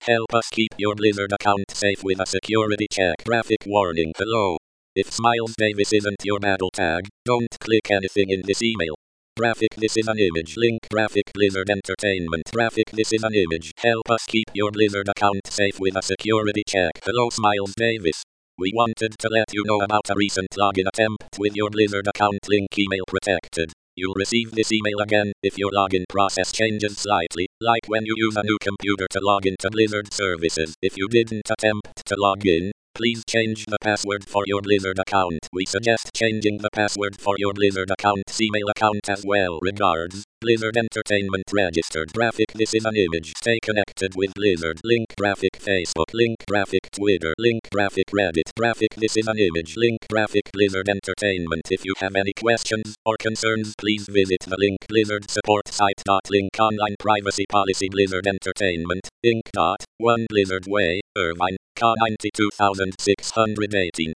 Help us keep your Blizzard account safe with a security check. Graphic warning. Hello. If Smiles Davis isn't your battle tag, don't click anything in this email. Graphic, this is an image. Link, graphic, Blizzard Entertainment. Graphic, this is an image. Help us keep your Blizzard account safe with a security check. Hello, Smiles Davis. We wanted to let you know about a recent login attempt with your Blizzard account. Link, email protected. You'll receive this email again if your login process changes slightly, like when you use a new computer to log into Blizzard services. If you didn't attempt to log in, please change the password for your Blizzard account. We suggest changing the password for your Blizzard account's email account as well. Regards, Blizzard Entertainment registered. Graphic, this is an image. Stay connected with Blizzard. Link, graphic, Facebook. Link, graphic, Twitter. Link, graphic, Reddit. Graphic, this is an image. Link, graphic, Blizzard Entertainment. If you have any questions or concerns, please visit the link Blizzard support site. Link, online privacy policy. Blizzard Entertainment, Inc. 1 Blizzard Way, Irvine, Ca 92618.